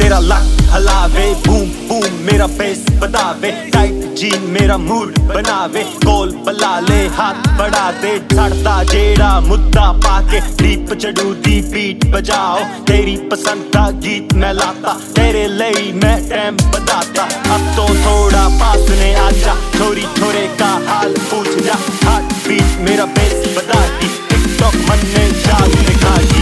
मेरा लक हलावे, बूम बूम मेरा बेस बदावे, टाइट जीन मेरा मूड बनावे, गोल बला ले हाथ बढ़ा दे, छड़दा जेड़ा मुद्दा पाके डीप चढ़ू दी बीट बजाओ, तेरी पसंद का गीत मैं लाता, तेरे लई मैं टाइम बताता, अब तो थोड़ा पास ने आजा, छोरी छोरे का हाल पूछ जा, हार्ट बीट मेरा बेस बता दी, टिकटॉक मन में जाग दिखा दी।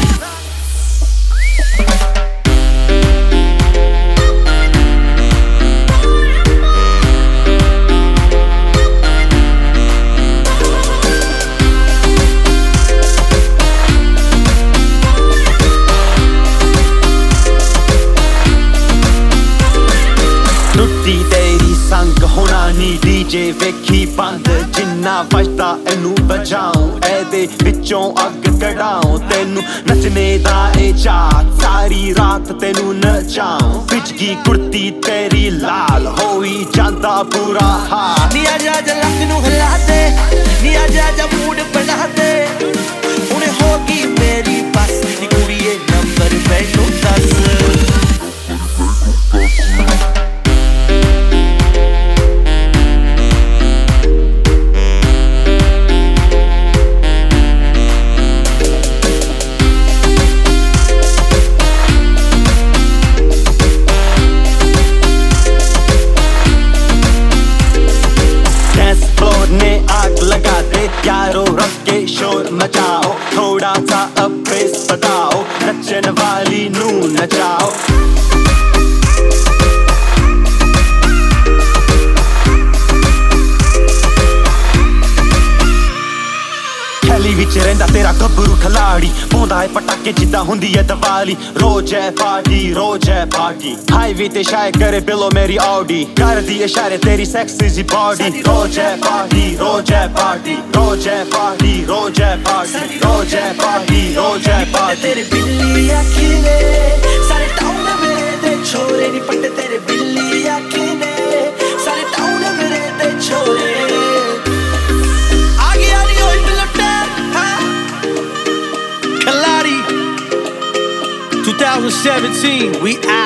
तेरी संग होना नी डीजे वेखी बंद, जिन्ना बजदा एनू बजाऊं, एदे विचों अग कढाऊं, तेनू नचने दा ए चाह, सारी रात तेनू नचाऊं, पिचगी कुर्ती तेरी लाल होई जांदा बुरा हाल, नी आजा जा लक नू हिला दे, नी आजा जा मूड बना दे, हुणे होगी मेरी बस, नी कुड़िए नंबर मैनू दस। लगा दे यारो रख के शोर मचाओ, थोड़ा सा अब बेस बताओ, नचन वाली नू नचाओ। थैली विच रहिंदा तेरा गब्बरू खिलाड़ी, पाउंदा है पटाके जिद्दां हुंदी है दिवाली, रोज है पार्टी, हाईवे ते शाये करे बिलो मेरी ऑडी, कर दी इशारे तेरी सेक्सी सी बॉडी, रोज है पार्टी, रोज है पार्टी, रोज है पार्टी, रोज है पार्टी, रोज है पार्टी, रोज है पार्टी। तेरे बिल्ली आँखी ने सारे टाउन मेरे ते छोरे नी पट्टे, तेरे बिल्ली आँखी ने सारे टाउन मेरे ते छोरे, 2017, we out.